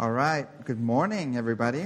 All right. Good morning, everybody.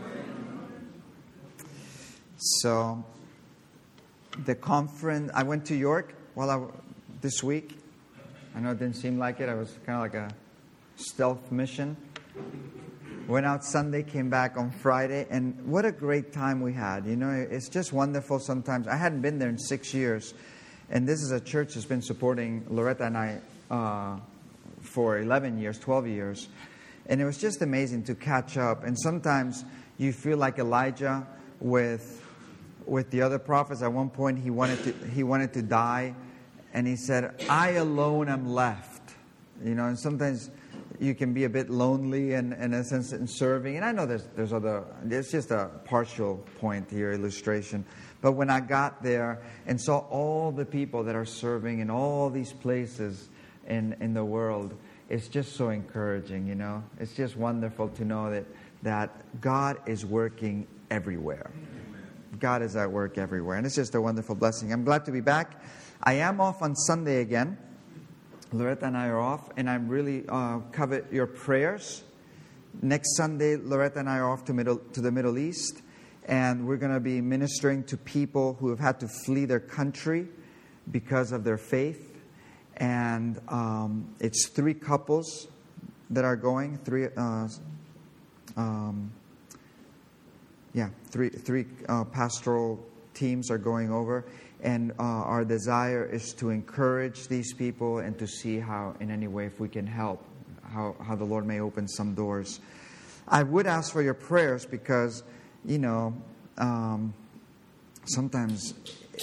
So, the conference, I went to York this week. I know it didn't seem like it. I was kind of like a stealth mission. Went out Sunday, came back on Friday, and what a great time we had. You know, it's just wonderful sometimes. I hadn't been there in 6 years, and this is a church that's been supporting Loretta and I for 11 years, 12 years. And it was just amazing to catch up. And sometimes you feel like Elijah with the other prophets. At one point, he wanted to die, and he said, "I alone am left." You know, and sometimes you can be a bit lonely in a sense in serving. And I know there's other. It's just a partial point here, illustration. But when I got there and saw all the people that are serving in all these places in the world, it's just so encouraging, you know. It's just wonderful to know that God is working everywhere. God is at work everywhere. And it's just a wonderful blessing. I'm glad to be back. I am off on Sunday again. Loretta and I are off. And I really covet your prayers. Next Sunday, Loretta and I are off to the Middle East. And we're going to be ministering to people who have had to flee their country because of their faith. And it's 3 couples that are going. Three pastoral teams are going over. And our desire is to encourage these people and to see how, in any way, if we can help, how the Lord may open some doors. I would ask for your prayers because, you know, sometimes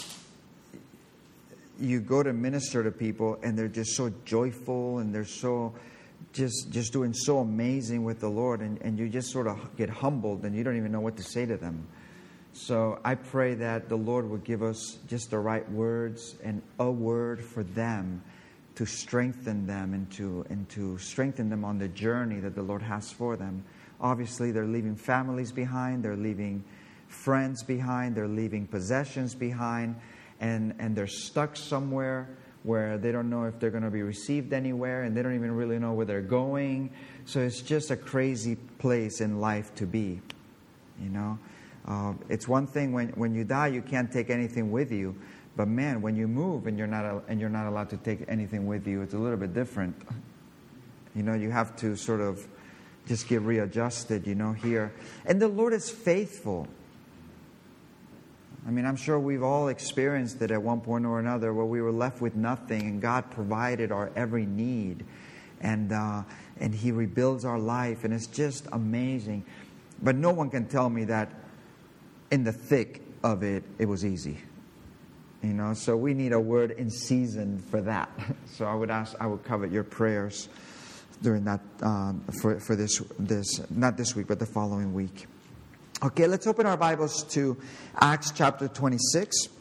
you go to minister to people and they're just so joyful and they're so just doing so amazing with the Lord, and you just sort of get humbled and you don't even know what to say to them. So I pray that the Lord would give us just the right words and a word for them to strengthen them and to strengthen them on the journey that the Lord has for them. Obviously, they're leaving families behind, they're leaving friends behind, they're leaving possessions behind. And they're stuck somewhere where they don't know if they're going to be received anywhere, and they don't even really know where they're going. So it's just a crazy place in life to be, you know. It's one thing when you die, you can't take anything with you. But man, when you move and you're not allowed to take anything with you, it's a little bit different. You know, you have to sort of just get readjusted, you know, here. And the Lord is faithful. I mean, I'm sure we've all experienced it at one point or another where we were left with nothing and God provided our every need. And He rebuilds our life, and it's just amazing. But no one can tell me that in the thick of it, it was easy. You know, so we need a word in season for that. So I would covet your prayers during that, for this, not this week, but the following week. Okay, let's open our Bibles to Acts chapter 27.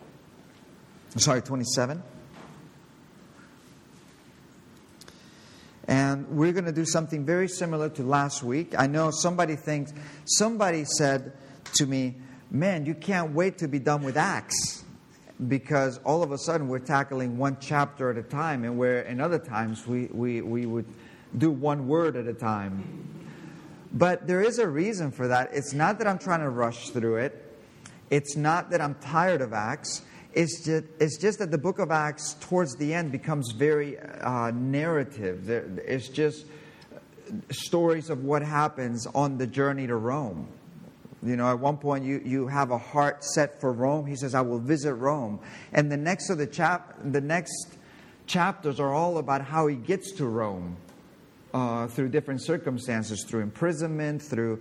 And we're going to do something very similar to last week. I know somebody said to me, "Man, you can't wait to be done with Acts." Because all of a sudden we're tackling one chapter at a time, and where in other times we would do one word at a time. But there is a reason for that. It's not that I'm trying to rush through it. It's not that I'm tired of Acts. It's just that the book of Acts towards the end becomes very narrative. It's just stories of what happens on the journey to Rome. You know, at one point you have a heart set for Rome. He says, "I will visit Rome." And the next chapters are all about how he gets to Rome. Through different circumstances, through imprisonment, through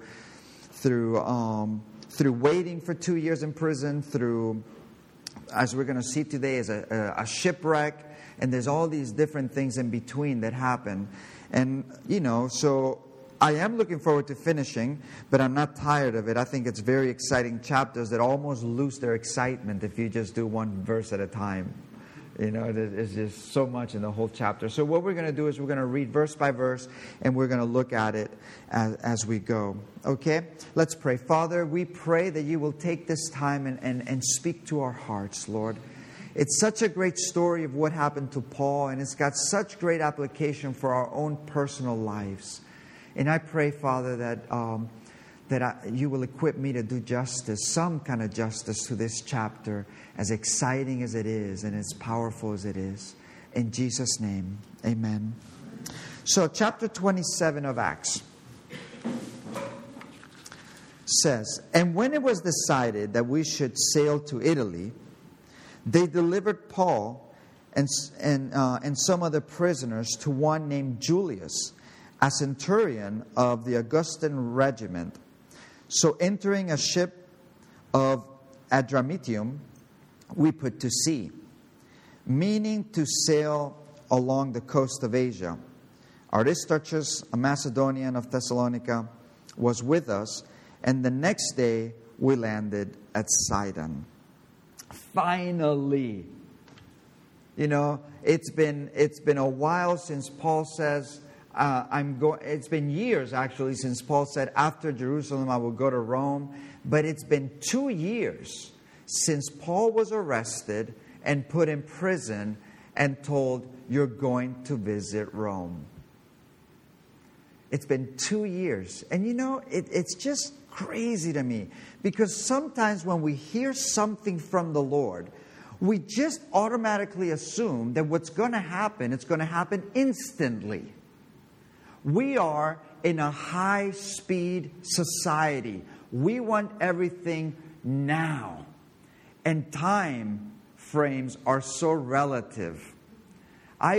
waiting for 2 years in prison, through, as we're going to see today, is a shipwreck, and there's all these different things in between that happen. And, you know, so I am looking forward to finishing, but I'm not tired of it. I think it's very exciting chapters that almost lose their excitement if you just do one verse at a time. You know, there's just so much in the whole chapter. So what we're going to do is we're going to read verse by verse, and we're going to look at it as we go. Okay? Let's pray. Father, we pray that you will take this time and speak to our hearts, Lord. It's such a great story of what happened to Paul, and it's got such great application for our own personal lives. And I pray, Father, that you will equip me to do justice, some kind of justice to this chapter, as exciting as it is and as powerful as it is. In Jesus' name, amen. So chapter 27 of Acts says, "And when it was decided that we should sail to Italy, they delivered Paul and some other prisoners to one named Julius, a centurion of the Augustan regiment. So entering a ship of Adramyttium, we put to sea, meaning to sail along the coast of Asia. Aristarchus, a Macedonian of Thessalonica, was with us, and the next day we landed at Sidon." Finally. You know, it's been a while since Paul says, it's been years actually since Paul said, after Jerusalem I will go to Rome. But it's been 2 years since Paul was arrested and put in prison and told, "You're going to visit Rome." It's been 2 years. And you know, it's just crazy to me, because sometimes when we hear something from the Lord, we just automatically assume that what's going to happen, it's going to happen instantly. We are in a high-speed society. We want everything now. And time frames are so relative. I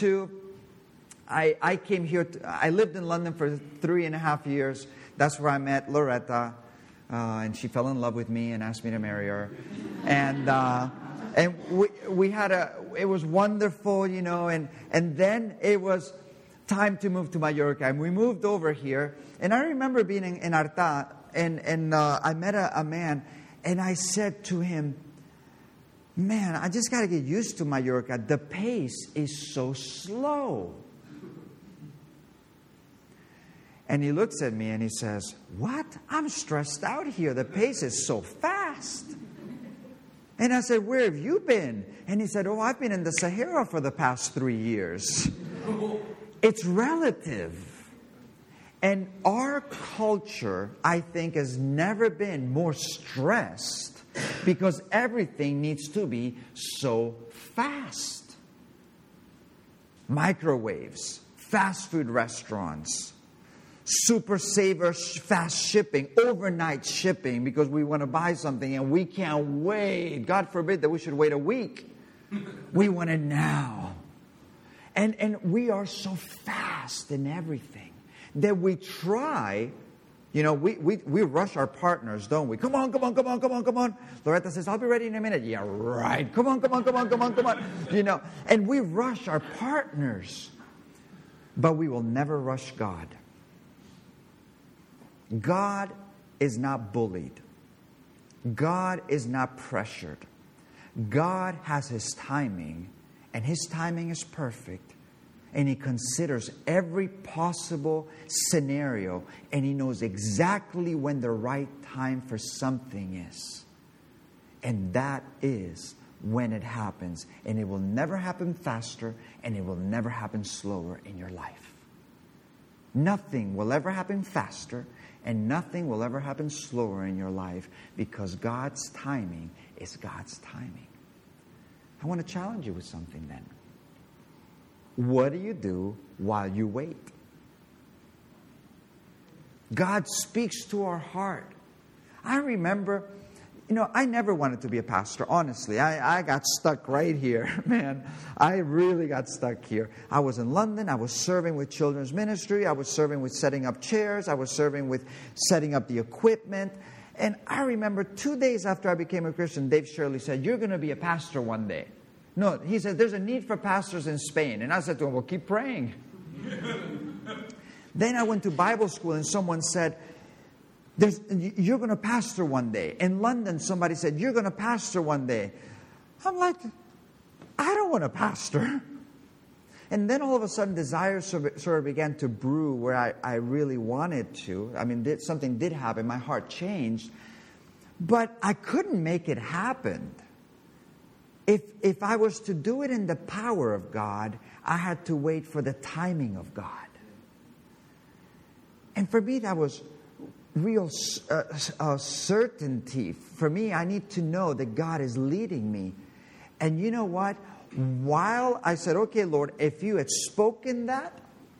came here, I lived in London for 3.5 years. That's where I met Loretta, and she fell in love with me and asked me to marry her. And it was wonderful, you know, and then it was time to move to Mallorca. And we moved over here, and I remember being in Arta, and I met a man, and I said to him, "Man, I just got to get used to Mallorca. The pace is so slow." And he looks at me and he says, "What? I'm stressed out here. The pace is so fast." And I said, "Where have you been?" And he said, "Oh, I've been in the Sahara for the past 3 years." It's relative. And our culture, I think, has never been more stressed because everything needs to be so fast. Microwaves, fast food restaurants, super saver fast shipping, overnight shipping, because we want to buy something and we can't wait. God forbid that we should wait a week. We want it now. And we are so fast in everything that we try, you know, we rush our partners, don't we? Come on. Loretta says, "I'll be ready in a minute." Yeah, right. Come on. You know, and we rush our partners, but we will never rush God. God is not bullied. God is not pressured. God has His timing, and His timing is perfect. And He considers every possible scenario, and He knows exactly when the right time for something is. And that is when it happens. And it will never happen faster, and it will never happen slower in your life. Nothing will ever happen faster, and nothing will ever happen slower in your life, because God's timing is God's timing. I want to challenge you with something then. What do you do while you wait? God speaks to our heart. I remember, you know, I never wanted to be a pastor, honestly. I got stuck right here, man. I really got stuck here. I was in London. I was serving with children's ministry. I was serving with setting up chairs. I was serving with setting up the equipment. And I remember 2 days after I became a Christian, Dave Shirley said, "You're going to be a pastor one day." No, he said, "There's a need for pastors in Spain." And I said to him, "Well, keep praying." Then I went to Bible school and someone said, "You're going to pastor one day." In London, somebody said, "You're going to pastor one day." I'm like, I don't want to pastor. And then all of a sudden, desire sort of began to brew where I really wanted to. I mean, something did happen. My heart changed. But I couldn't make it happen. If I was to do it in the power of God, I had to wait for the timing of God. And for me, that was real certainty. For me, I need to know that God is leading me. And you know what? While I said, okay, Lord, if you had spoken that,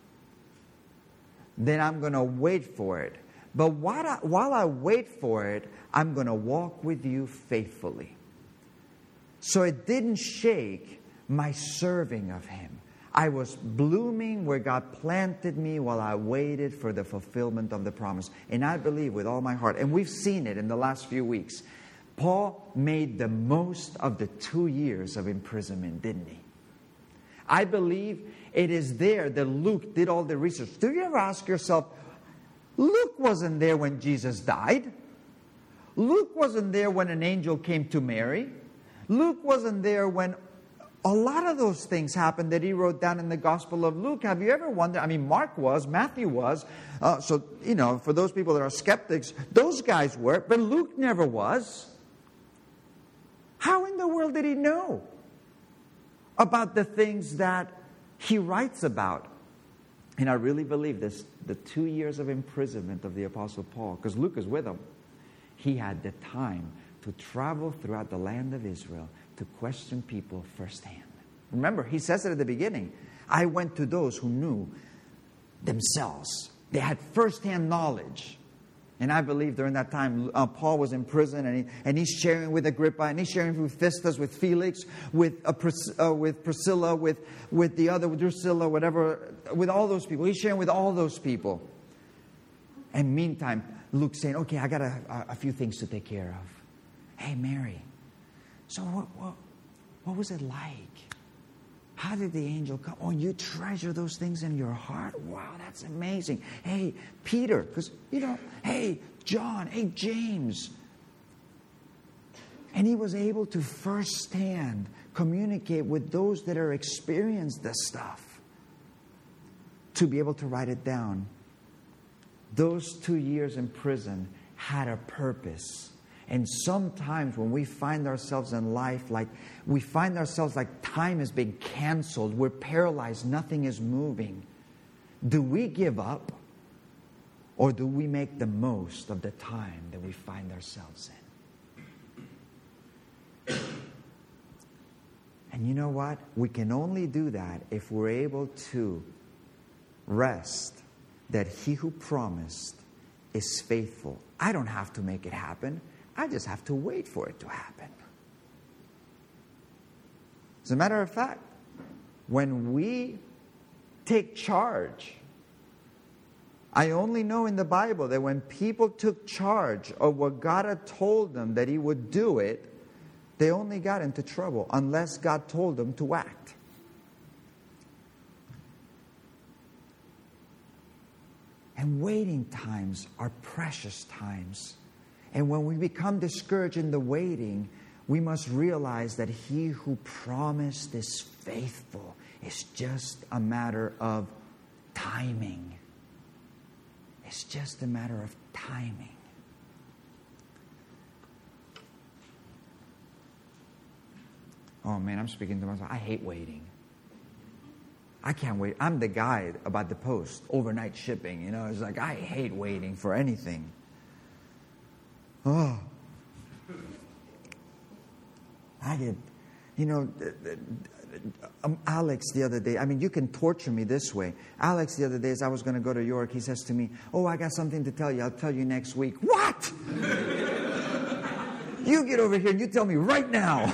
then I'm going to wait for it. But while I wait for it, I'm going to walk with you faithfully. So it didn't shake my serving of Him. I was blooming where God planted me while I waited for the fulfillment of the promise. And I believe with all my heart, and we've seen it in the last few weeks, Paul made the most of the 2 years of imprisonment, didn't he? I believe it is there that Luke did all the research. Do you ever ask yourself, Luke wasn't there when Jesus died. Luke wasn't there when an angel came to Mary. Luke wasn't there when a lot of those things happened that he wrote down in the Gospel of Luke. Have you ever wondered? I mean, Mark was, Matthew was. So, for those people that are skeptics, those guys were, but Luke never was. How in the world did he know about the things that he writes about? And I really believe this, the 2 years of imprisonment of the Apostle Paul, because Luke is with him, he had the time to travel throughout the land of Israel to question people firsthand. Remember, he says it at the beginning. I went to those who knew themselves. They had firsthand knowledge. And I believe during that time, Paul was in prison, and he's sharing with Agrippa, and he's sharing with Festus, with Felix, with Priscilla, with the other, with Drusilla, whatever, with all those people. He's sharing with all those people. And meantime, Luke's saying, okay, I got a few things to take care of. Hey, Mary, so what was it like? How did the angel come? Oh, you treasure those things in your heart? Wow, that's amazing. Hey, Peter, because, hey, John, hey, James. And he was able to firsthand communicate with those that are experienced this stuff, to be able to write it down. Those 2 years in prison had a purpose. And sometimes when we find ourselves in life, we find ourselves like time is being canceled. We're paralyzed. Nothing is moving. Do we give up? Or do we make the most of the time that we find ourselves in? And you know what? We can only do that if we're able to rest that He who promised is faithful. I don't have to make it happen. I just have to wait for it to happen. As a matter of fact, when we take charge, I only know in the Bible that when people took charge of what God had told them that He would do it, they only got into trouble unless God told them to act. And waiting times are precious times. And when we become discouraged in the waiting, we must realize that He who promised is faithful. It's just a matter of timing. It's just a matter of timing. Oh man, I'm speaking to myself. I hate waiting. I can't wait. I'm the guy about the post, overnight shipping. It's like I hate waiting for anything. Oh, I get, Alex the other day, you can torture me this way. Alex the other day, as I was going to go to York, he says to me, oh, I got something to tell you. I'll tell you next week. What? You get over here and you tell me right now.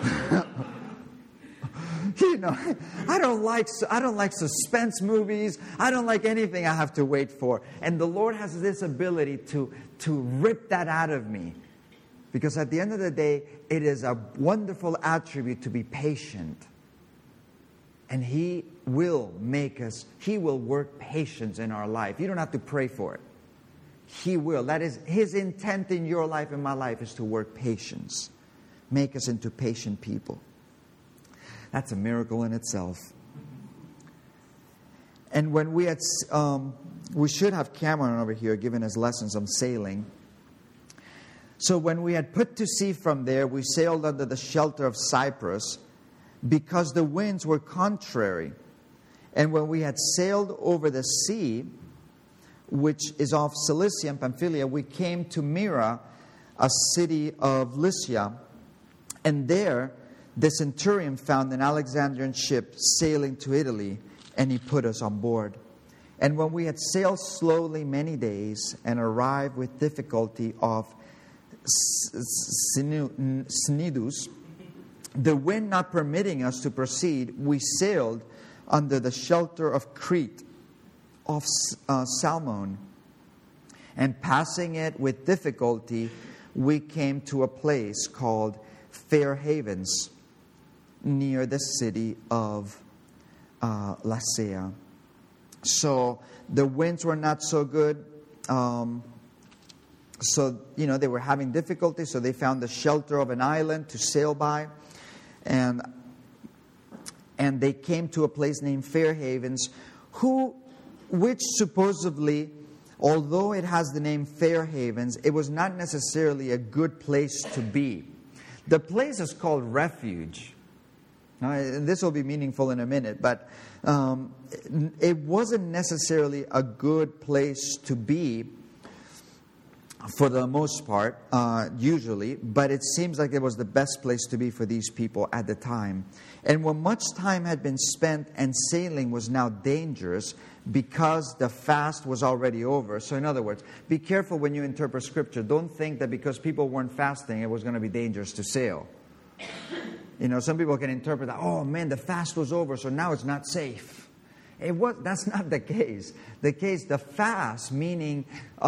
I don't like suspense movies. I don't like anything I have to wait for. And the Lord has this ability to rip that out of me. Because at the end of the day, it is a wonderful attribute to be patient. And He will work patience in our life. You don't have to pray for it. He will. That is His intent in your life and my life, is to work patience. Make us into patient people. That's a miracle in itself. And when we should have Cameron over here giving us lessons on sailing. So when we had put to sea from there, we sailed under the shelter of Cyprus, because the winds were contrary. And when we had sailed over the sea, which is off Cilicia and Pamphylia, we came to Myra, a city of Lycia. And there the centurion found an Alexandrian ship sailing to Italy, and he put us on board. And when we had sailed slowly many days and arrived with difficulty off Cnidus, the wind not permitting us to proceed, we sailed under the shelter of Crete off Salmon. And passing it with difficulty, we came to a place called Fair Havens, near the city of Lasea. So the winds were not so good. So they were having difficulty, so they found the shelter of an island to sail by. And they came to a place named Fair Havens, which supposedly, although it has the name Fair Havens, it was not necessarily a good place to be. The place is called Refuge. Now, and this will be meaningful in a minute, but it wasn't necessarily a good place to be for the most part, usually, but it seems like it was the best place to be for these people at the time. And when much time had been spent and sailing was now dangerous because the fast was already over. So in other words, be careful when you interpret Scripture. Don't think that because people weren't fasting, it was going to be dangerous to sail. Some people can interpret that, oh man, the fast was over, so now it's not safe. That's not the case. The fast, meaning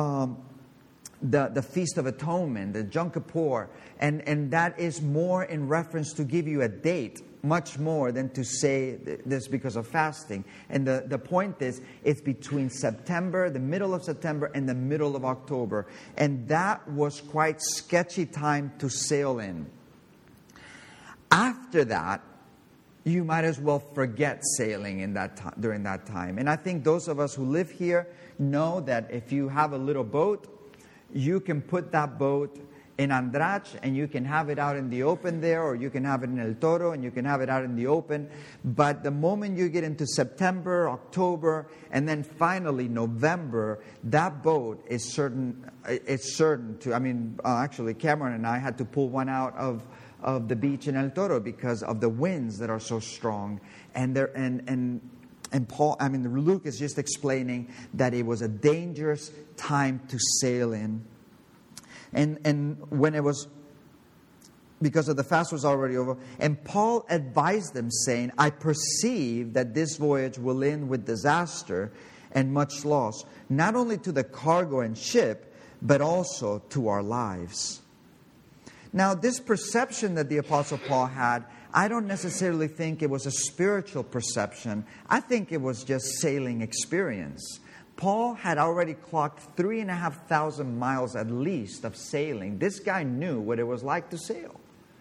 the Feast of Atonement, the Yom Kippur, and that is more in reference to give you a date, much more than to say this because of fasting. And the point is, it's between September, the middle of September, and the middle of October. And that was quite sketchy time to sail in. After that, you might as well forget sailing during that time. And I think those of us who live here know that if you have a little boat, you can put that boat in Andrach and you can have it out in the open there, or you can have it in El Toro and you can have it out in the open. But the moment you get into September, October, and then finally November, that boat is certain to, actually Cameron and I had to pull one out of the beach in El Toro because of the winds that are so strong. And Paul, Luke is just explaining that it was a dangerous time to sail in. And when it was, because of the fast was already over, and Paul advised them, saying, I perceive that this voyage will end with disaster and much loss, not only to the cargo and ship, but also to our lives. Now, this perception that the Apostle Paul had, I don't necessarily think it was a spiritual perception. I think it was just sailing experience. Paul had already clocked 3,500 miles at least of sailing. This guy knew what it was like to sail.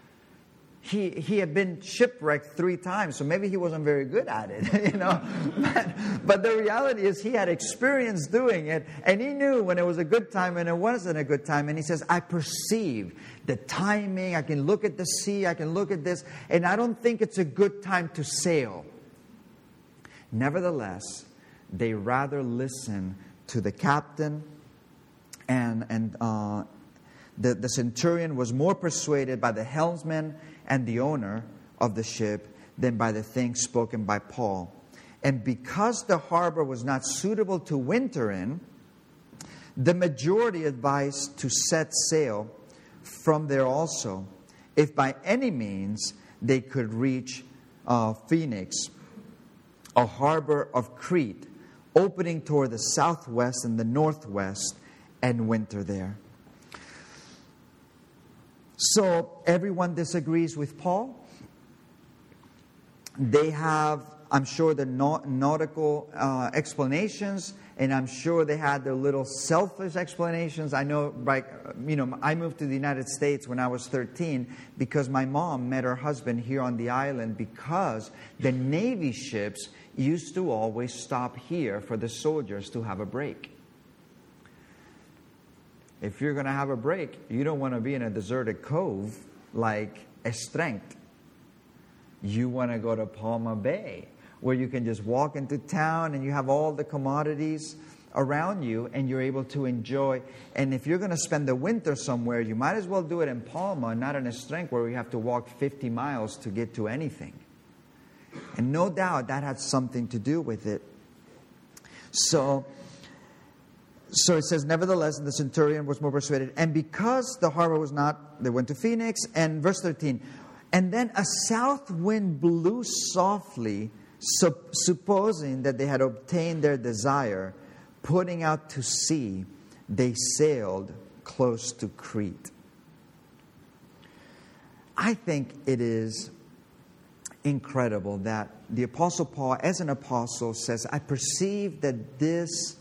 He had been shipwrecked 3 times, so maybe he wasn't very good at it, But the reality is he had experience doing it, and he knew when it was a good time and it wasn't a good time. And he says, I perceive the timing, I can look at the sea, I can look at this, and I don't think it's a good time to sail. Nevertheless, they rather listen to the captain, and the centurion was more persuaded by the helmsman and the owner of the ship than by the things spoken by Paul. And because the harbor was not suitable to winter in, the majority advised to set sail from there also, if by any means they could reach Phoenix, a harbor of Crete, opening toward the southwest and the northwest, and winter there. So everyone disagrees with Paul. They have, I'm sure, the nautical explanations, and I'm sure they had their little selfish explanations. I know, I moved to the United States when I was 13 because my mom met her husband here on the island because the Navy ships used to always stop here for the soldiers to have a break. If you're going to have a break, you don't want to be in a deserted cove like Estrengt. You want to go to Palma Bay, where you can just walk into town and you have all the commodities. around you, and you're able to enjoy. And if you're going to spend the winter somewhere, you might as well do it in Palma, not in a strength where we have to walk 50 miles to get to anything. And no doubt that had something to do with it. So it says, nevertheless, the centurion was more persuaded. And because the harbor was not, they went to Phoenix. And verse 13, and then a south wind blew softly, supposing that they had obtained their desire. Putting out to sea, they sailed close to Crete. I think it is incredible that the Apostle Paul, as an apostle, says, I perceive that this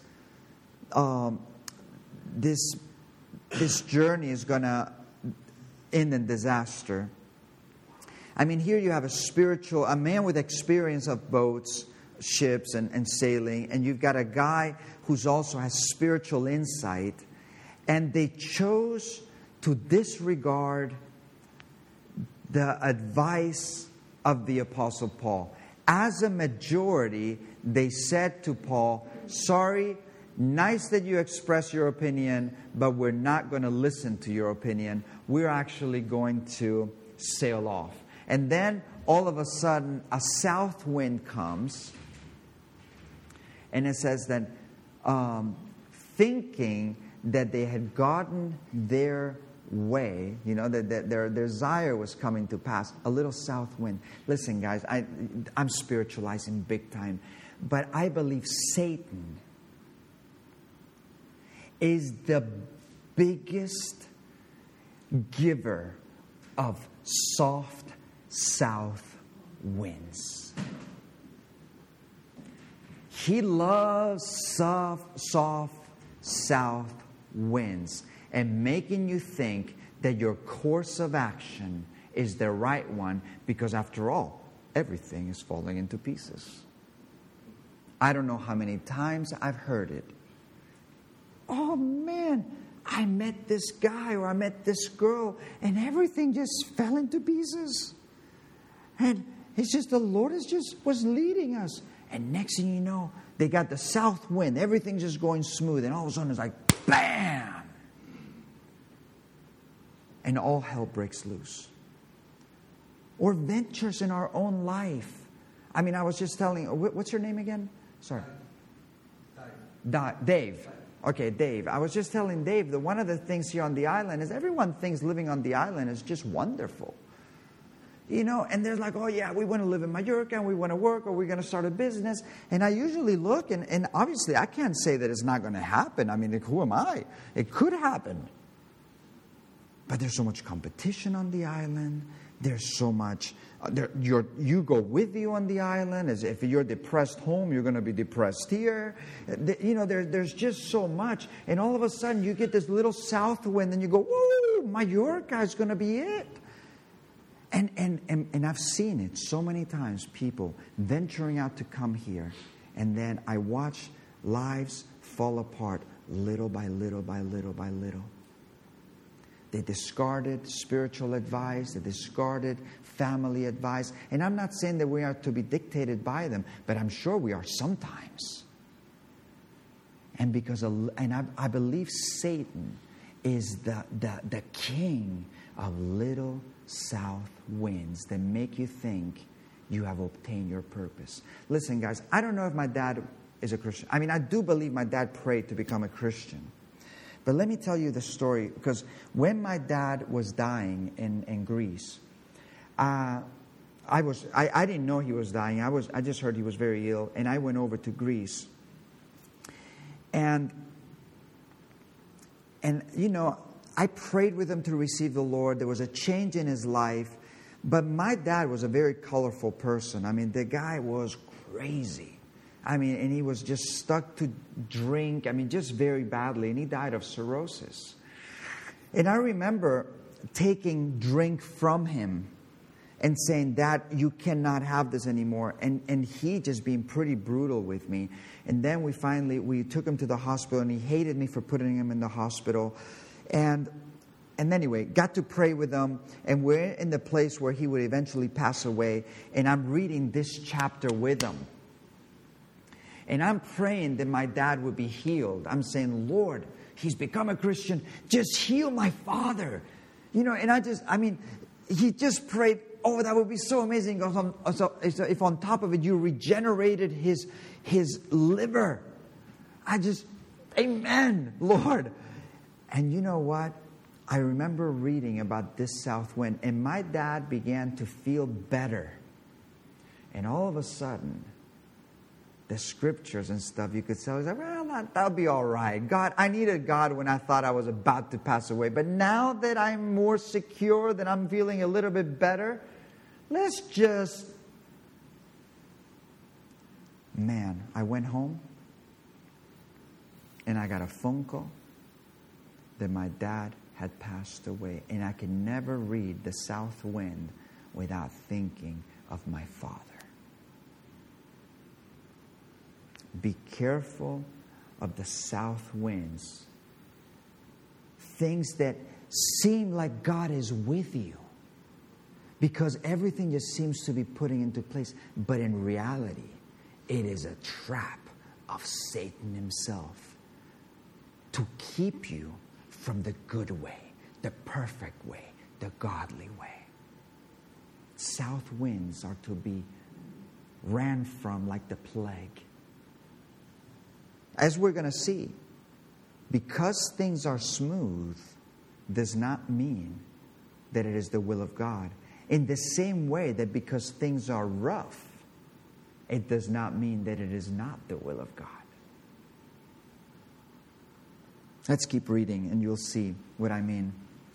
journey is going to end in disaster. I mean, here you have a man with experience of boats, ships, and sailing, and you've got a guy who's also has spiritual insight, and they chose to disregard the advice of the Apostle Paul. As a majority, they said to Paul, sorry, nice that you express your opinion, but we're not going to listen to your opinion. We're actually going to sail off. And then, all of a sudden, a south wind comes, and it says that thinking that they had gotten their way, that their desire was coming to pass, a little south wind. Listen, guys, I'm spiritualizing big time, but I believe Satan is the biggest giver of soft south winds. He loves soft south winds and making you think that your course of action is the right one, because after all, everything is falling into pieces. I don't know how many times I've heard it. Oh man, I met this guy or I met this girl and everything just fell into pieces. And it's just the Lord was leading us. And next thing you know, they got the south wind. Everything's just going smooth. And all of a sudden it's like, bam! And all hell breaks loose. Or ventures in our own life. I mean, I was just telling, what's your name again? Sorry. Dave. Okay, Dave. I was just telling Dave that one of the things here on the island is everyone thinks living on the island is just wonderful. And they're like, oh yeah, we want to live in Mallorca and we want to work or we're going to start a business. And I usually look and obviously I can't say that it's not going to happen. I mean, who am I? It could happen. But there's so much competition on the island. There's so much, you go with you on the island. As if you're depressed home, you're going to be depressed here. There's just so much. And all of a sudden you get this little south wind and you go, whoa, Mallorca is going to be it. And I've seen it so many times, people venturing out to come here. And then I watch lives fall apart little by little by little by little. They discarded spiritual advice. They discarded family advice. And I'm not saying that we are to be dictated by them, but I'm sure we are sometimes. And I believe Satan is the king of little south winds that make you think you have obtained your purpose. Listen, guys, I don't know if my dad is a Christian. I mean, I do believe my dad prayed to become a Christian. But let me tell you the story, because when my dad was dying in Greece, I didn't know he was dying. I just heard he was very ill, and I went over to Greece. And I prayed with him to receive the Lord. There was a change in his life. But my dad was a very colorful person. I mean, the guy was crazy. I mean, and he was just stuck to drink. I mean, just very badly. And he died of cirrhosis. And I remember taking drink from him and saying, Dad, you cannot have this anymore. And he just being pretty brutal with me. And then we took him to the hospital, and he hated me for putting him in the hospital. And anyway, got to pray with him, and we're in the place where he would eventually pass away, and I'm reading this chapter with him. And I'm praying that my dad would be healed. I'm saying, Lord, he's become a Christian. Just heal my father. And he just prayed, oh, that would be so amazing. So if on top of it, you regenerated his liver. Amen, Lord. And you know what? I remember reading about this south wind, and my dad began to feel better. And all of a sudden, the scriptures and stuff, you could say, well, that'll be all right. God, I needed God when I thought I was about to pass away. But now that I'm more secure, that I'm feeling a little bit better, Man, I went home, and I got a phone call that my dad had passed away. And I can never read the south wind without thinking of my father. Be careful of the south winds. Things that seem like God is with you. Because everything just seems to be putting into place. But in reality, it is a trap of Satan himself to keep you from the good way, the perfect way, the godly way. South winds are to be ran from like the plague. As we're going to see, because things are smooth does not mean that it is the will of God. In the same way that because things are rough, it does not mean that it is not the will of God. Let's keep reading and you'll see what I mean.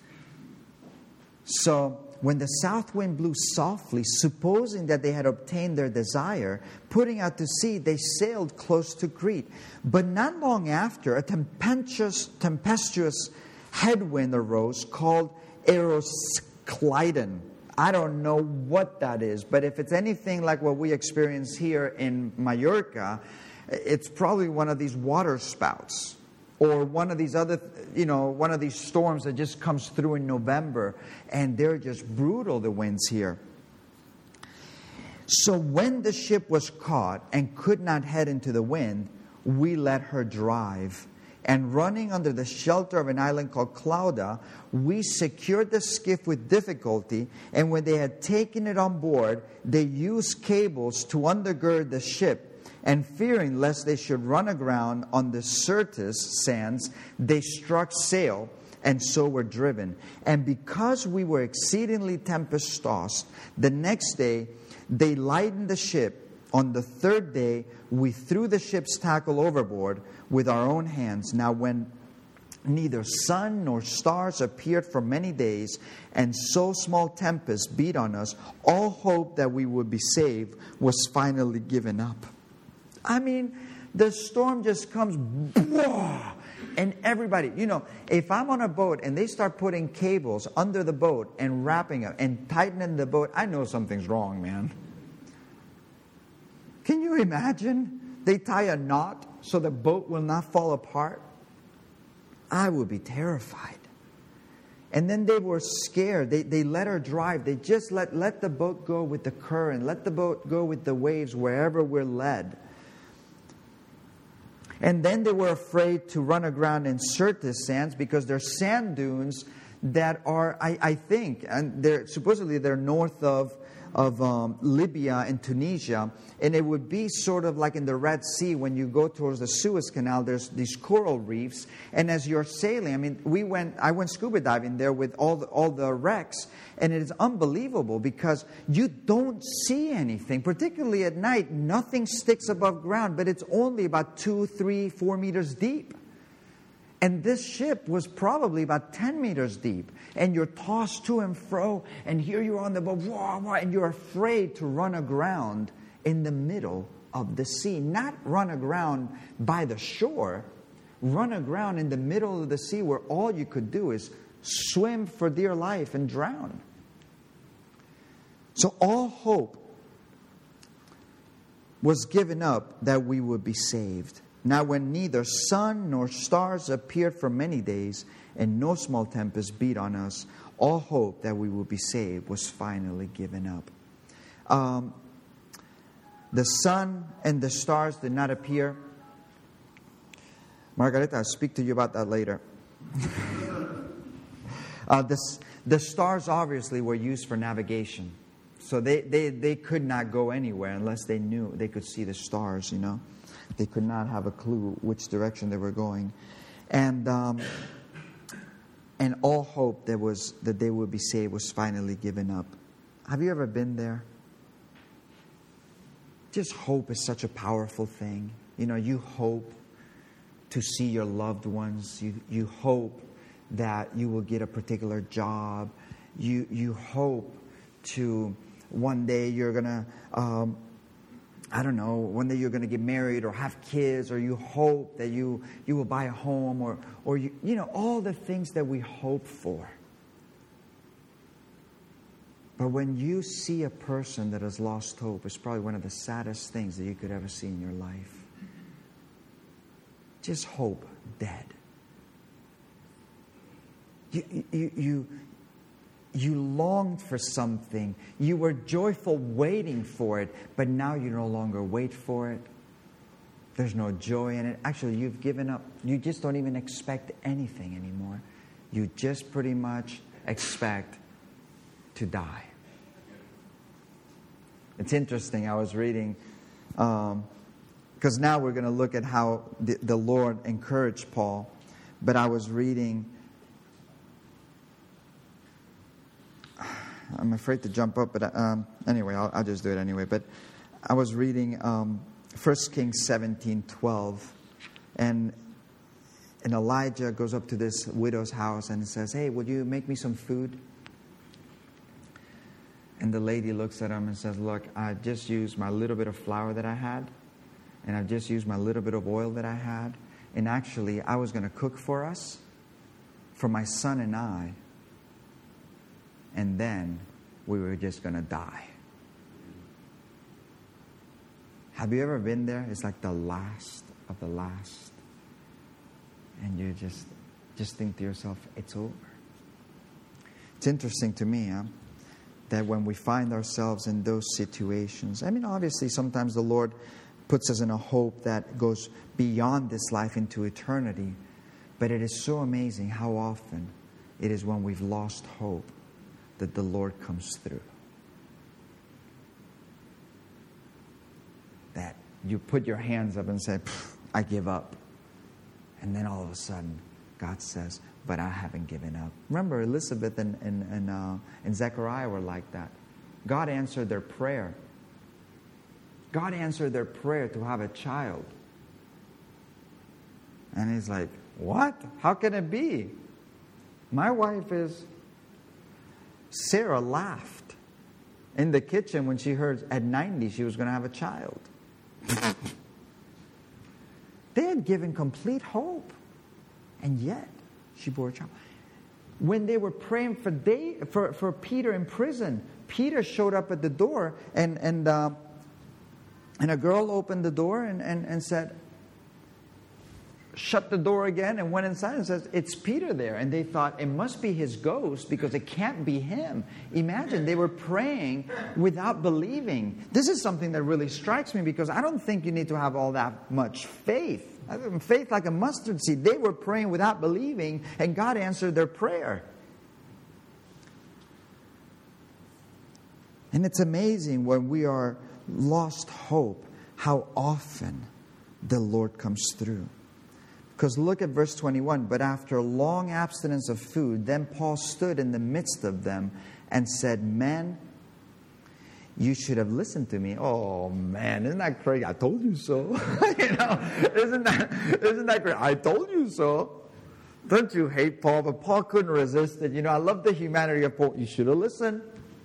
So, when the south wind blew softly, supposing that they had obtained their desire, putting out to sea, they sailed close to Crete. But not long after, a tempestuous headwind arose called Euroclydon. I don't know what that is, but if it's anything like what we experience here in Mallorca, it's probably one of these water spouts. Or one of these other, one of these storms that just comes through in November. And they're just brutal, the winds here. So when the ship was caught and could not head into the wind, we let her drive. And running under the shelter of an island called Clauda, we secured the skiff with difficulty. And when they had taken it on board, they used cables to undergird the ship. And fearing lest they should run aground on the Syrtis sands, they struck sail, and so were driven. And because we were exceedingly tempest-tossed, the next day they lightened the ship. On the third day we threw the ship's tackle overboard with our own hands. Now when neither sun nor stars appeared for many days, and so small tempests beat on us, all hope that we would be saved was finally given up. I mean, the storm just comes, and everybody, if I'm on a boat and they start putting cables under the boat and wrapping it and tightening the boat, I know something's wrong, man. Can you imagine? They tie a knot so the boat will not fall apart. I would be terrified. And then they were scared. They let her drive. They just let the boat go with the current. Let the boat go with the waves wherever we're led. And then they were afraid to run aground in Syrtis sands because there's sand dunes that are, I think, and supposedly they're north of Libya and Tunisia, and it would be sort of like in the Red Sea when you go towards the Suez Canal. There's these coral reefs, and as you're sailing, I went scuba diving there with all the wrecks, and it is unbelievable because you don't see anything, particularly at night. Nothing sticks above ground, but it's only about 2, 3, 4 meters deep. And this ship was probably about 10 meters deep. And you're tossed to and fro. And here you are on the boat. Wah, wah, and you're afraid to run aground in the middle of the sea. Not run aground by the shore. Run aground in the middle of the sea where all you could do is swim for dear life and drown. So all hope was given up that we would be saved. Now when neither sun nor stars appeared for many days, and no small tempest beat on us, all hope that we would be saved was finally given up. The sun and the stars did not appear. Margarita, I'll speak to you about that later. The stars obviously were used for navigation. So they could not go anywhere unless they knew they could see the stars, you know. They could not have a clue which direction they were going. And all hope that they would be saved was finally given up. Have you ever been there? Just hope is such a powerful thing. You know, you hope to see your loved ones. You hope that you will get a particular job. You hope to one day you're going to, one day you're going to get married or have kids, or you hope that you will buy a home, or you know, all the things that we hope for. But when you see a person that has lost hope, it's probably one of the saddest things that you could ever see in your life. Just hope dead. You longed for something. You were joyful waiting for it, but now you no longer wait for it. There's no joy in it. Actually, you've given up. You just don't even expect anything anymore. You just pretty much expect to die. It's interesting. I was reading, because now we're going to look at how the Lord encouraged Paul. But I was reading, I'm afraid to jump up, but anyway, I'll just do it anyway. But I was reading 1 Kings 17:12, and Elijah goes up to this widow's house and says, "Hey, would you make me some food?" And the lady looks at him and says, "Look, I just used my little bit of flour that I had, and I just used my little bit of oil that I had, and actually I was going to cook for us, for my son and I, and then we were just going to die." Have you ever been there? It's like the last of the last. And you just think to yourself, it's over. It's interesting to me, that when we find ourselves in those situations, I mean, obviously sometimes the Lord puts us in a hope that goes beyond this life into eternity. But it is so amazing how often it is when we've lost hope that the Lord comes through. That you put your hands up and say, "I give up." And then all of a sudden, God says, "But I haven't given up." Remember, Elizabeth and Zechariah were like that. God answered their prayer. God answered their prayer to have a child. And he's like, "What? How can it be? My wife is..." Sarah laughed in the kitchen when she heard at 90 she was going to have a child. They had given complete hope. And yet, she bore a child. When they were praying for Peter in prison, Peter showed up at the door, and a girl opened the door and said, shut the door again, and went inside and says, "It's Peter there." And they thought it must be his ghost because it can't be him. Imagine, they were praying without believing. This is something that really strikes me, because I don't think you need to have all that much faith. Faith like a mustard seed. They were praying without believing, and God answered their prayer. And it's amazing when we are lost hope, how often the Lord comes through. Because look at verse 21. "But after long abstinence of food, then Paul stood in the midst of them and said, 'Men, you should have listened to me.'" Oh man, isn't that crazy? "I told you so." Isn't that great? "I told you so." Don't you hate Paul? But Paul couldn't resist it. I love the humanity of Paul. You should have listened.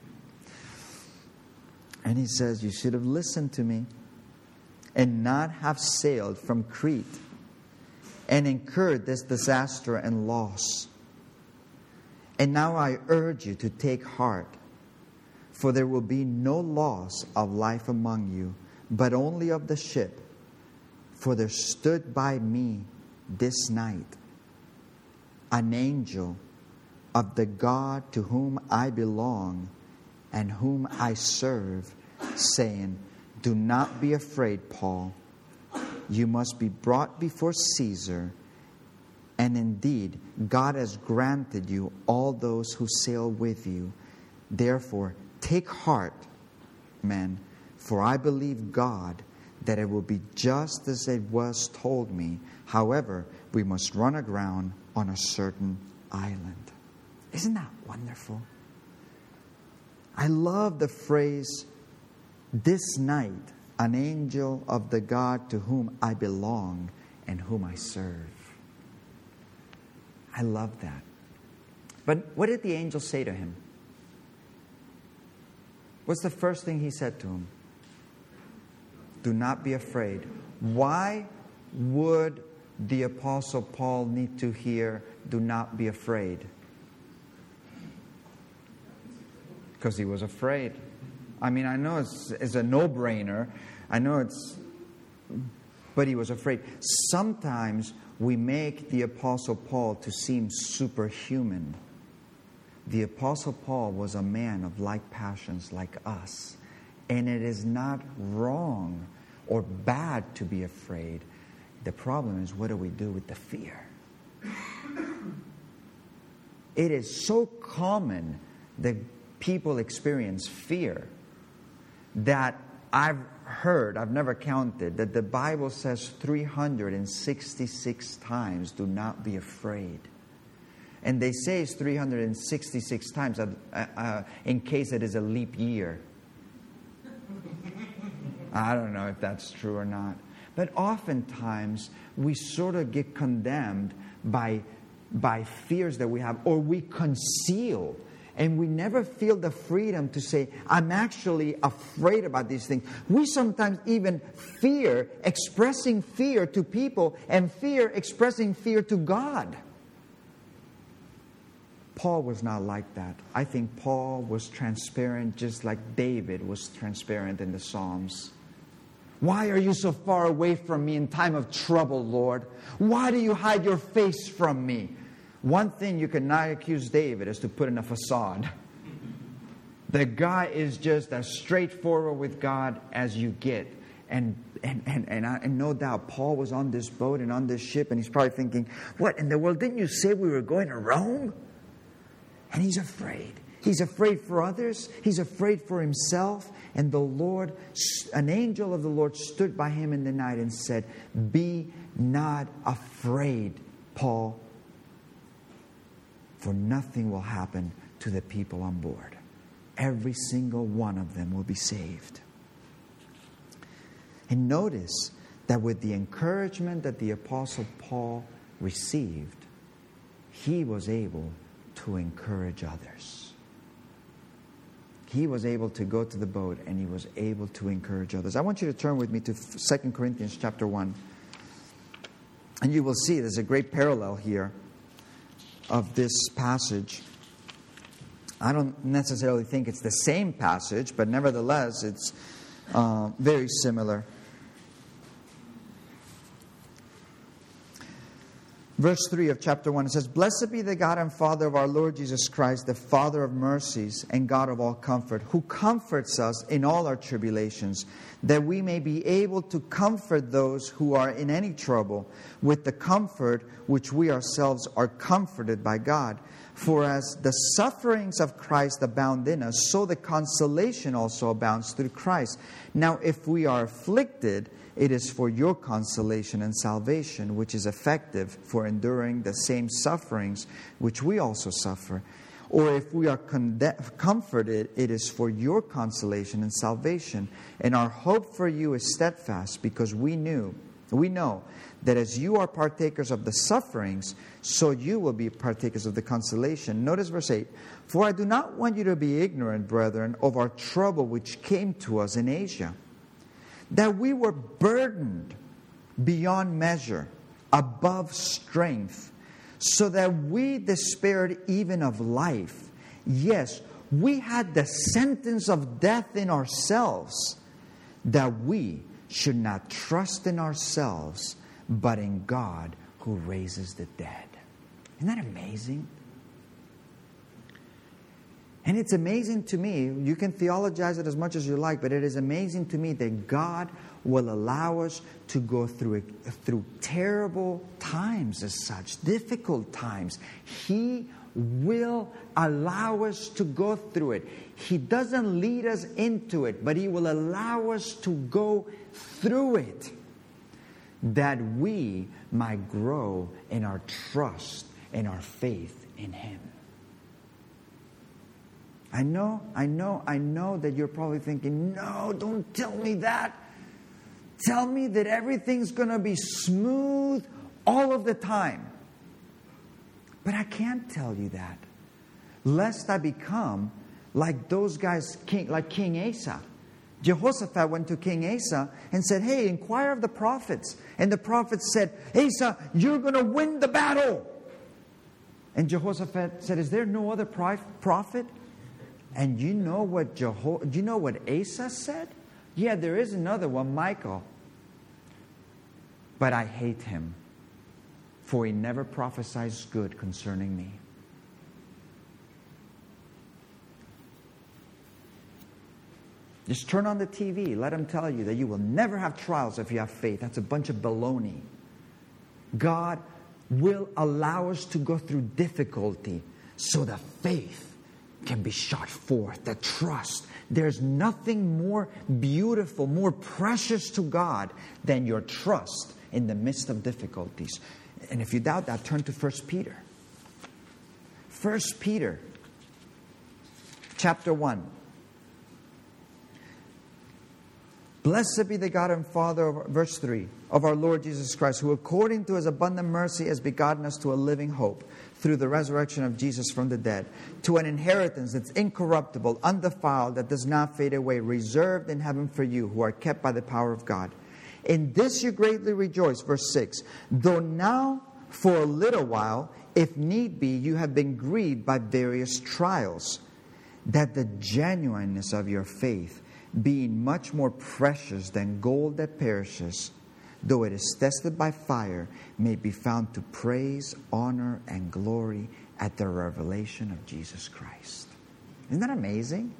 And he says, "You should have listened to me and not have sailed from Crete and incurred this disaster and loss. And now I urge you to take heart, for there will be no loss of life among you, but only of the ship. For there stood by me this night an angel of the God to whom I belong and whom I serve, saying, Do not be afraid, Paul. You must be brought before Caesar. And indeed, God has granted you all those who sail with you. Therefore, take heart, men, for I believe God that it will be just as it was told me. However, we must run aground on a certain island. Isn't that wonderful? I love the phrase, this night, an angel of the God to whom I belong and whom I serve. I love that. But what did the angel say to him? What's the first thing he said to him? Do not be afraid. Why would the Apostle Paul need to hear, do not be afraid? Because he was afraid. I mean, I know it's a no-brainer. But he was afraid. Sometimes we make the Apostle Paul to seem superhuman. The Apostle Paul was a man of like passions like us. And it is not wrong or bad to be afraid. The problem is, what do we do with the fear? It is so common that people experience fear that I've never counted, that the Bible says 366 times, do not be afraid. And they say it's 366 times in case it is a leap year. I don't know if that's true or not. But oftentimes, we sort of get condemned by fears that we have, or we conceal. And we never feel the freedom to say, I'm actually afraid about these things. We sometimes even fear expressing fear to people and fear expressing fear to God. Paul was not like that. I think Paul was transparent just like David was transparent in the Psalms. Why are you so far away from me in time of trouble, Lord? Why do you hide your face from me? One thing you cannot accuse David is to put in a facade. The guy is just as straightforward with God as you get. And no doubt Paul was on this boat and on this ship, and he's probably thinking, what in the world? Didn't you say we were going to Rome? And he's afraid. He's afraid for others. He's afraid for himself. And the Lord, an angel of the Lord stood by him in the night and said, be not afraid, Paul, for nothing will happen to the people on board. Every single one of them will be saved. And notice that with the encouragement that the Apostle Paul received, he was able to encourage others. He was able to go to the boat and he was able to encourage others. I want you to turn with me to 2 Corinthians chapter 1. And you will see there's a great parallel here of this passage. I don't necessarily think it's the same passage, but nevertheless it's very similar. Verse 3 of chapter 1, it says, Blessed be the God and Father of our Lord Jesus Christ, the Father of mercies and God of all comfort, who comforts us in all our tribulations, that we may be able to comfort those who are in any trouble with the comfort which we ourselves are comforted by God. For as the sufferings of Christ abound in us, so the consolation also abounds through Christ. Now if we are afflicted, it is for your consolation and salvation, which is effective for enduring the same sufferings which we also suffer. Or if we are comforted, it is for your consolation and salvation. And our hope for you is steadfast, because we know that as you are partakers of the sufferings, so you will be partakers of the consolation. Notice verse 8. For I do not want you to be ignorant, brethren, of our trouble which came to us in Asia, that we were burdened beyond measure, above strength, so that we despaired even of life. Yes, we had the sentence of death in ourselves, that we should not trust in ourselves, but in God who raises the dead. Isn't that amazing? And it's amazing to me, you can theologize it as much as you like, but it is amazing to me that God will allow us to go through terrible times as such, difficult times. He will allow us to go through it. He doesn't lead us into it, but He will allow us to go through it, that we might grow in our trust and our faith in Him. I know that you're probably thinking, no, don't tell me that. Tell me that everything's going to be smooth all of the time. But I can't tell you that, lest I become like those guys, like King Asa. Jehoshaphat went to King Asa and said, hey, inquire of the prophets. And the prophets said, Asa, you're going to win the battle. And Jehoshaphat said, is there no other prophet? And you know what Asa said? Yeah, there is another one, Michael. But I hate him, for he never prophesies good concerning me. Just turn on the TV. Let him tell you that you will never have trials if you have faith. That's a bunch of baloney. God will allow us to go through difficulty so that faith can be shot forth, the trust. There's nothing more beautiful, more precious to God than your trust in the midst of difficulties. And if you doubt that, turn to 1 Peter. 1 Peter, chapter 1. Blessed be the God and Father, verse 3, of our Lord Jesus Christ, who according to His abundant mercy has begotten us to a living hope through the resurrection of Jesus from the dead, to an inheritance that's incorruptible, undefiled, that does not fade away, reserved in heaven for you, who are kept by the power of God. In this you greatly rejoice, verse 6, though now for a little while, if need be, you have been grieved by various trials, that the genuineness of your faith, being much more precious than gold that perishes, though it is tested by fire, may be found to praise, honor, and glory at the revelation of Jesus Christ. Isn't that amazing?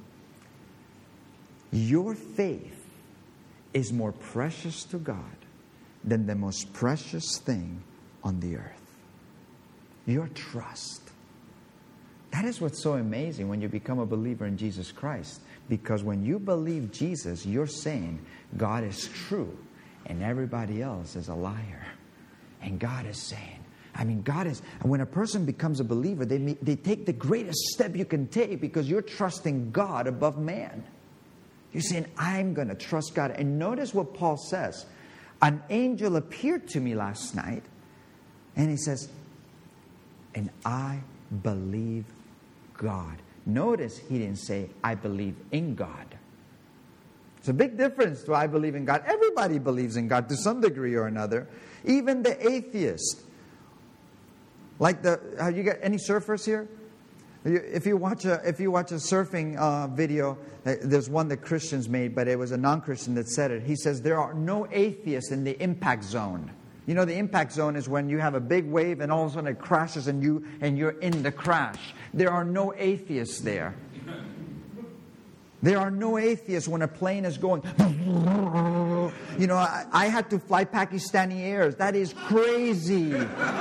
Your faith is more precious to God than the most precious thing on the earth. Your trust. That is what's so amazing when you become a believer in Jesus Christ. Because when you believe Jesus, you're saying God is true and everybody else is a liar. And God is saying, when a person becomes a believer, they take the greatest step you can take because you're trusting God above man. You're saying, I'm going to trust God. And notice what Paul says. An angel appeared to me last night and he says, and I believe God. Notice he didn't say, I believe in God. It's a big difference to I believe in God. Everybody believes in God to some degree or another. Even the atheist. Like have you got any surfers here? If you watch a surfing video, there's one that Christians made, but it was a non-Christian that said it. He says there are no atheists in the impact zone. You know, the impact zone is when you have a big wave and all of a sudden it crashes and you're in the crash. There are no atheists there. There are no atheists when a plane is going. You know, I had to fly Pakistani Airs. That is crazy.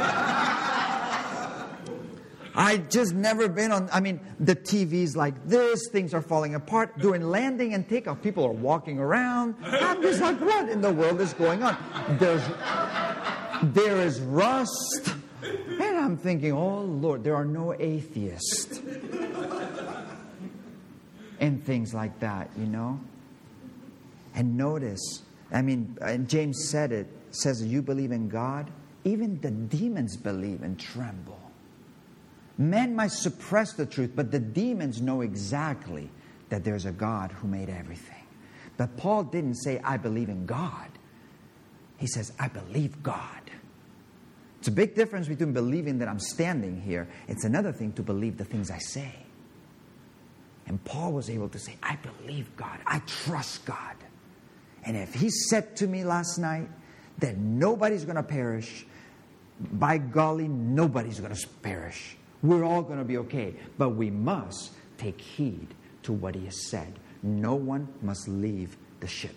I just never been on, the TV's like this, things are falling apart. During landing and takeoff, people are walking around. I'm just like, what in the world is going on? There is rust. And I'm thinking, oh Lord, there are no atheists. And things like that, you know. And notice, and James says you believe in God, even the demons believe and tremble. Men might suppress the truth, but the demons know exactly that there's a God who made everything. But Paul didn't say, I believe in God. He says, I believe God. It's a big difference between believing that I'm standing here. It's another thing to believe the things I say. And Paul was able to say, I believe God. I trust God. And if he said to me last night that nobody's going to perish, by golly, nobody's going to perish. We're all going to be okay. But we must take heed to what he has said. No one must leave the ship.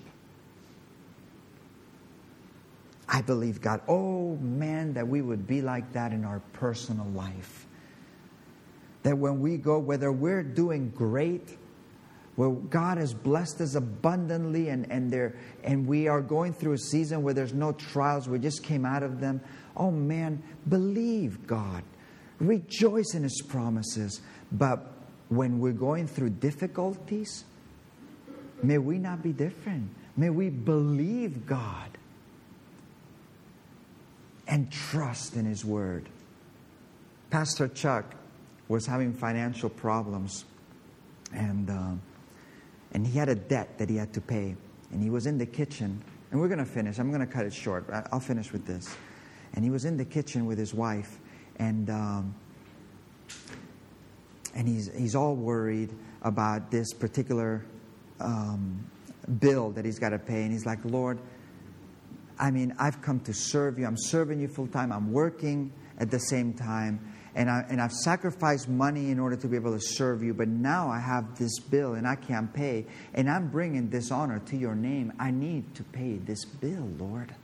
I believe God, oh man, that we would be like that in our personal life. That when we go, whether we're doing great, where God has blessed us abundantly and we are going through a season where there's no trials, we just came out of them. Oh man, believe God. Rejoice in His promises. But when we're going through difficulties, may we not be different. May we believe God and trust in His Word. Pastor Chuck was having financial problems, and he had a debt that he had to pay. And he was in the kitchen, and we're going to finish. I'm going to cut it short. I'll finish with this. And he was in the kitchen with his wife, and he's all worried about this particular bill that he's got to pay. And he's like, Lord, I mean, I've come to serve you. I'm serving you full time. I'm working at the same time. And I've sacrificed money in order to be able to serve you. But now I have this bill and I can't pay. And I'm bringing dishonor to your name. I need to pay this bill, Lord.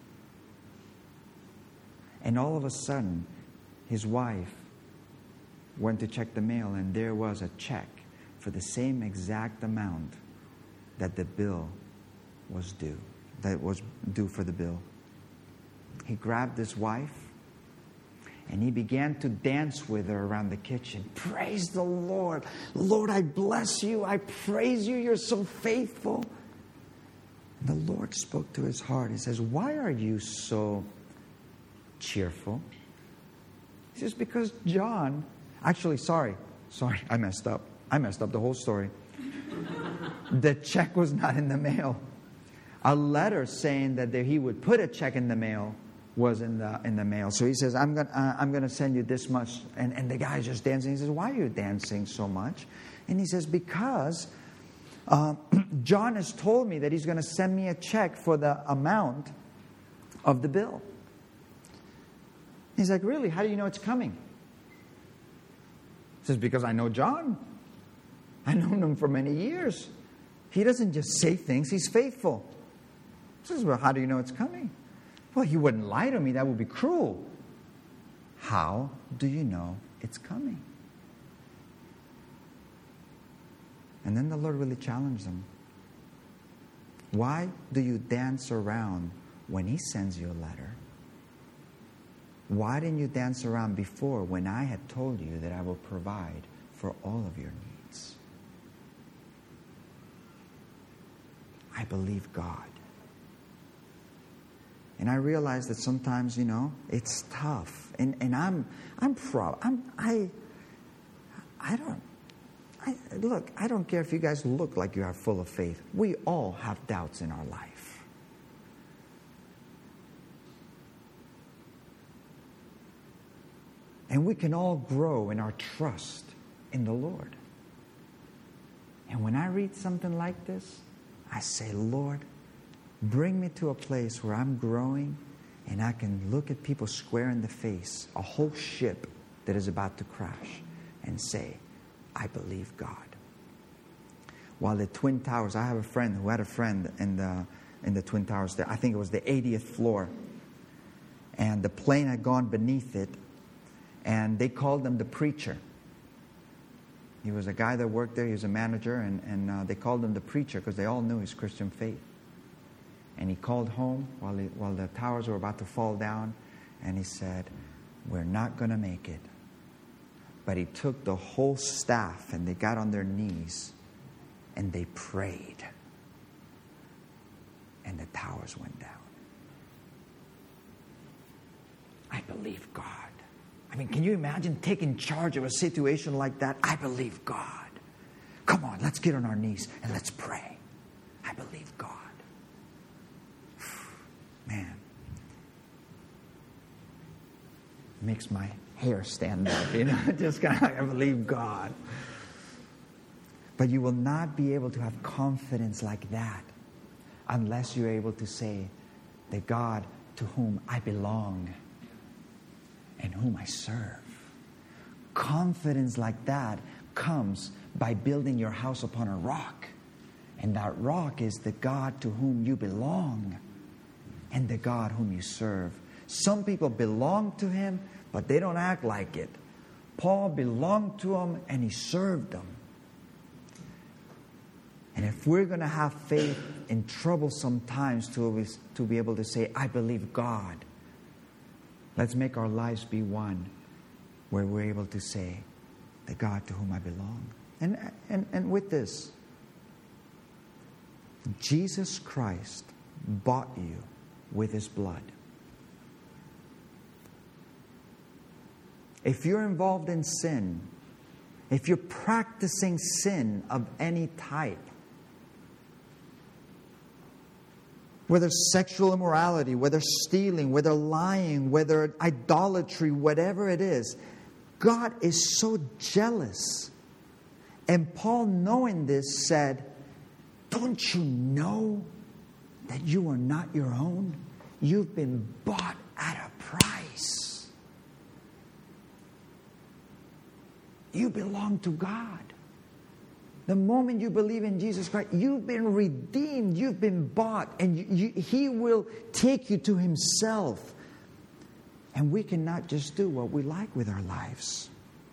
And all of a sudden, his wife went to check the mail. And there was a check for the same exact amount that the bill was due. That was due for the bill. He grabbed his wife and he began to dance with her around the kitchen. Praise the Lord. Lord, I bless you. I praise you. You're so faithful. And the Lord spoke to his heart. He says, why are you so cheerful? He says, because John, actually, sorry, I messed up. I messed up the whole story. The check was not in the mail. A letter saying that he would put a check in the mail was in the mail. So he says, I'm gonna send you this much. And the guy's just dancing. He says, why are you dancing so much? And he says, because John has told me that he's going to send me a check for the amount of the bill. He's like, really? How do you know it's coming? He says, because I know John. I've known him for many years. He doesn't just say things, he's faithful. He says, well, how do you know it's coming? Well, he wouldn't lie to me. That would be cruel. How do you know it's coming? And then the Lord really challenged him. Why do you dance around when He sends you a letter? Why didn't you dance around before when I had told you that I will provide for all of your needs? I believe God. And I realize that sometimes, it's tough. And look, I don't care if you guys look like you are full of faith. We all have doubts in our life. And we can all grow in our trust in the Lord. And when I read something like this, I say, Lord, bring me to a place where I'm growing and I can look at people square in the face, a whole ship that is about to crash, and say, I believe God. While the Twin Towers, I have a friend who had a friend in the Twin Towers there. I think it was the 80th floor. And the plane had gone beneath it, and they called him the preacher. He was a guy that worked there. He was a manager, and they called him the preacher because they all knew his Christian faith. And he called home while the towers were about to fall down, and he said, we're not going to make it. But he took the whole staff, and they got on their knees, and they prayed. And the towers went down. I believe God. I mean, can you imagine taking charge of a situation like that? I believe God. Come on, let's get on our knees and let's pray. I believe God. Man. Makes my hair stand up, just kind of like, I believe God. But you will not be able to have confidence like that unless you're able to say, the God to whom I belong and whom I serve. Confidence like that comes by building your house upon a rock. And that rock is the God to whom you belong and the God whom you serve. Some people belong to Him, but they don't act like it. Paul belonged to Him and he served them. And if we're going to have faith in troublesome times to be able to say, I believe God, let's make our lives be one where we're able to say, the God to whom I belong. And with this, Jesus Christ bought you with His blood. If you're involved in sin, if you're practicing sin of any type, whether sexual immorality, whether stealing, whether lying, whether idolatry, whatever it is, God is so jealous. And Paul, knowing this, said, don't you know that you are not your own? You've been bought at a price. You belong to God. The moment you believe in Jesus Christ, you've been redeemed, you've been bought, and He will take you to Himself. And we cannot just do what we like with our lives.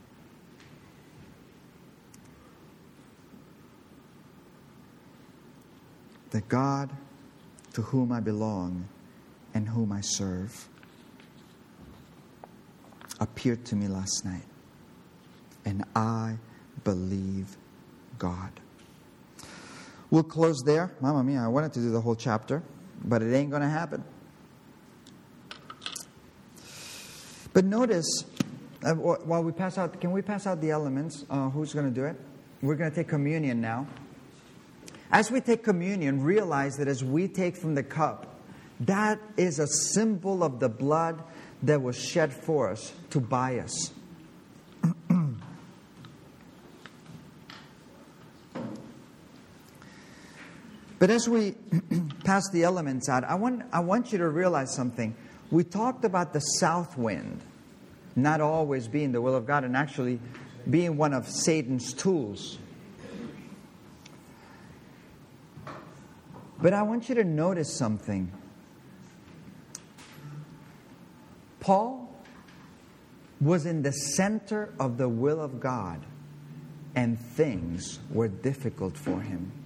The God to whom I belong and whom I serve appeared to me last night. And I believe God. We'll close there. Mamma mia, I wanted to do the whole chapter, but it ain't going to happen. But notice, while we pass out, can we pass out the elements? Who's going to do it? We're going to take communion now. As we take communion, realize that as we take from the cup, that is a symbol of the blood that was shed for us to buy us. But as we pass the elements out, I want you to realize something. We talked about the south wind not always being the will of God and actually being one of Satan's tools. But I want you to notice something. Paul was in the center of the will of God, and things were difficult for him.